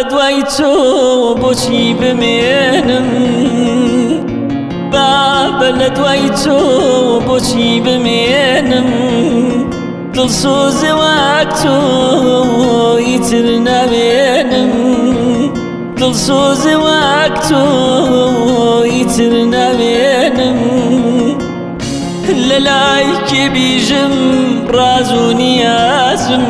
لە دوای تۆ بۆچی بمێنم بابە لە دوای تۆ بۆچی بمێنم دڵسۆزە وەک تۆ ئیتر نامێنم دڵسۆزە وەک تۆ ئیتر نامێنم لە لای کێ بیژم ڕاز و نیازم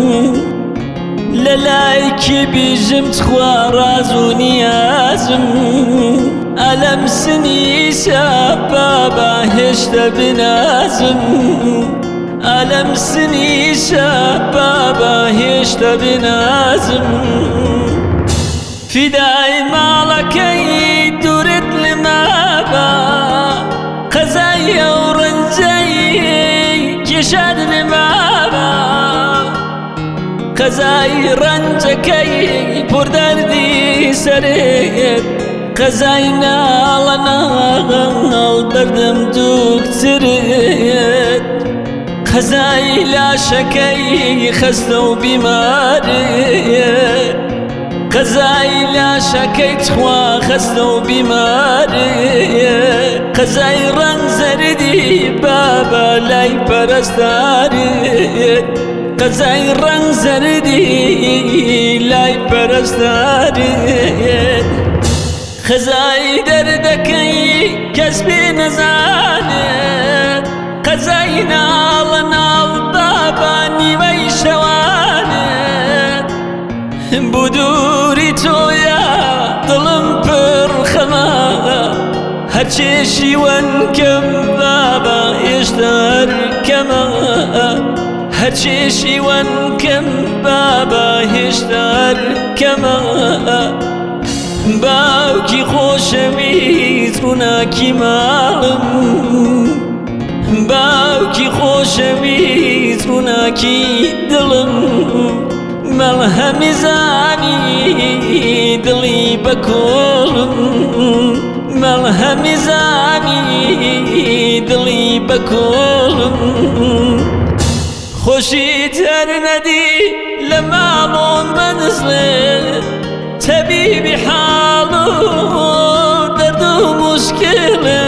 لە لای کێ بیژم تخوا ڕاز و نیازم ئەلەم سنیشە بابا هێشتا بنازم ئەلەم سنیشە بابا هێشتا بنازم فیدای ماڵەکەی دوورت لمابە قەزای ئەو ڕەنجەی کێشان لمابە قەزای ڕەنجەکەی پڕ دەردی سەرێت قەزای ناڵە ناڵ بەردەم دووکترێت قەزای لاشەکەی خەستە و بیمارێت قەزای لاشەکەی تخوا خەستە و بیمارێت قەزای ڕەنگ زەردی بابا لای پەرستارێت قەزای ڕەنگ زەردی لای پەرستارێت قەزای دەردەکەی کەس پێ نەزانێت قەزای ناڵە ناڵ بابا نیوەی شەوانێت بۆ دووری تۆیە دڵم پڕ خەمە هەر چێشیوەن کەم بابا هێشتا هەر کەمە هەر چێشیوەن کەم بابا هێشتا هەر کەمە باوکی خۆشەویست ڕووناکی ماڵم باوکی خۆشەویست ڕووناکی دڵم مەڵهەمی زانی دڵی بە کۆڵم مەڵهەمی زانی دڵی بە کۆڵم خۆشیت هەر نەدی لە ماڵۆم بەنزڵێت تەبیبی حاڵ و دەرد و موشکلێ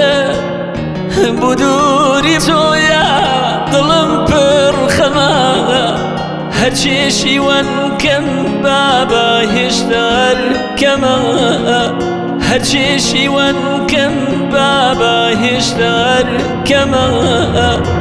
بۆ دووری تۆیە دڵم پڕ خەمە هەر چێشیوەن کەم بابا هێشتا هەر کەمە هەر چێشیوەن کەم بابا هێشتا هەر کەمە